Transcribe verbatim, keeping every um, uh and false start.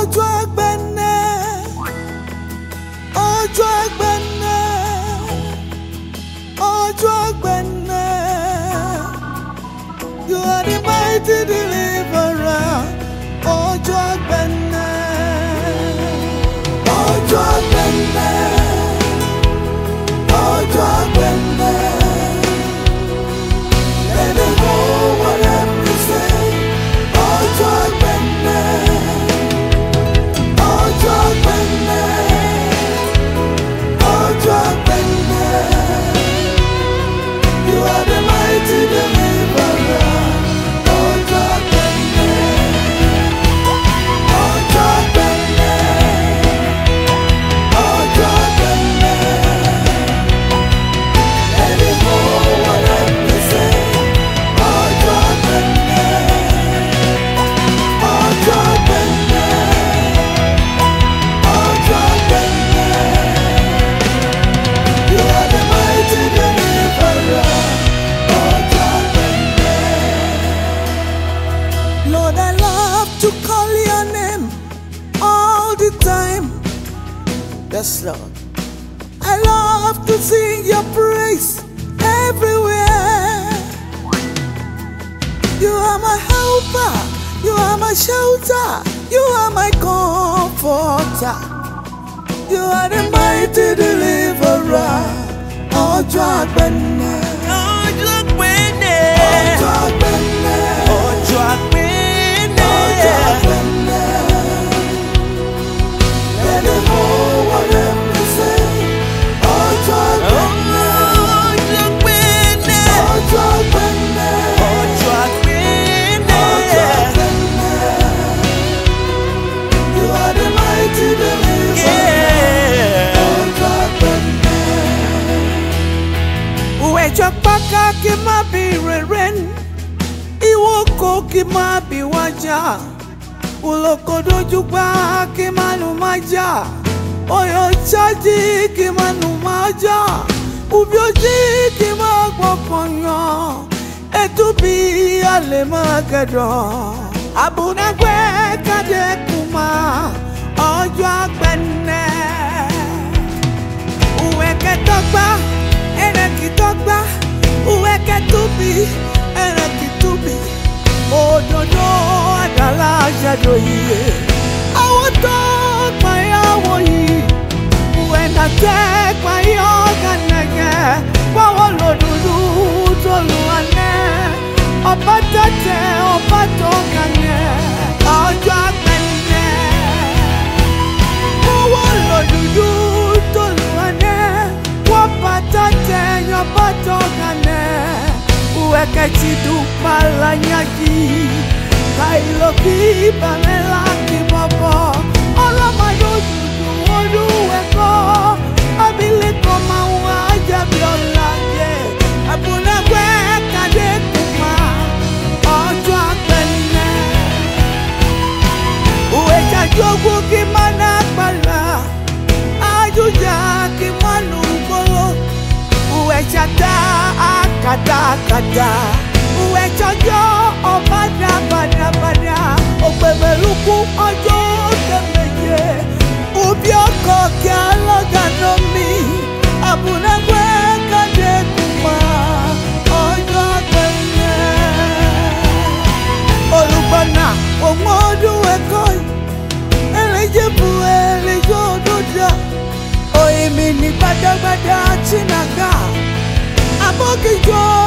Ojo agbene, ojo agbene, ojo agbene. You are the mighty deliverer. Ojo agbene, ojo agbene, ojo agbene. Let them know what I'm to say. Ojo agbene, ojo agbene, ojo agbene. You are the mighty deliverer. Ojo agbene, ojo agbene, ojo agbene. Let them know what I'm to say. Ojo agbene, ojo agbene, ojo agbene. You are the mighty deliverer. Ojo agbene. Lord, I love to call your name all the time. Yes, Lord. I love to sing your praise everywhere. You are my helper, you are my shelter, you are my comforter. You are the mighty deliverer. Ojo agbene, Ojo agbene, ojo agbene, ojo agbene, ojo agbene. Let them know what I'm to say. Ojo agbene, ojo agbene, ojo agbene, ojo agbene. ojo agbene. You are the mighty deliverer. Yeah. Ojo agbene. Uwejo paka ki ma bi reren, iwoko ki ma bi waja. Uloko doju pa ki manu maja, oyo chaji ki manu maja, ubioji ki ma gbokonyo, etubi ale magedo, abunagwe kade kuma, ojo agbene. Uweke togba, eneki togba, uweke tubi, eneki tubi. Ododo adala shadow ye. I want to talk my away. When I take my organ again, what will I do to Luane? Opatate, opatogane, ojo agbene. What will I do to Luane? Opatate, opatogane. Uweke chidu palanyaki, kailo ki pamela ki bobo. Olo mayo juju odu weko, abile koma uaja biolage. Abuna kwe kade kuma, ojo agbene. Uweja jogu ki mana pala, ajuja ki manu bolo. Uweja da akada akada, uweja jo obada bada bada, obebeluku ojo temeye, ubioko ki alogano mi, abunagwe kade kuma, ojo agbene. Olubana omodu ekoi, elejebu elejododa, oimi ni bada bada chinaga. Abokijo